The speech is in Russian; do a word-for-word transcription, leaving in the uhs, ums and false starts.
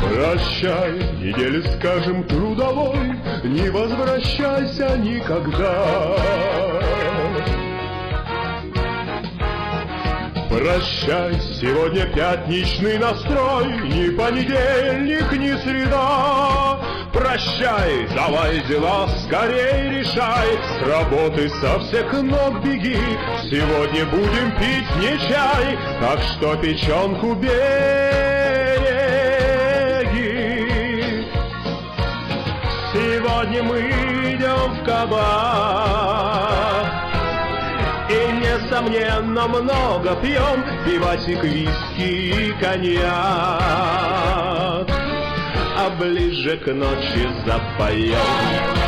Прощай, недели, скажем, трудовой, не возвращайся никогда. Прощай, сегодня пятничный настрой, ни понедельник, ни среда. Прощай, давай дела скорей решай, с работы со всех ног беги. Сегодня будем пить не чай, так что печенку береги. Сегодня мы идем в кабак и, несомненно, много пьем пивасик, виски и коньяк, а ближе к ночи запоем.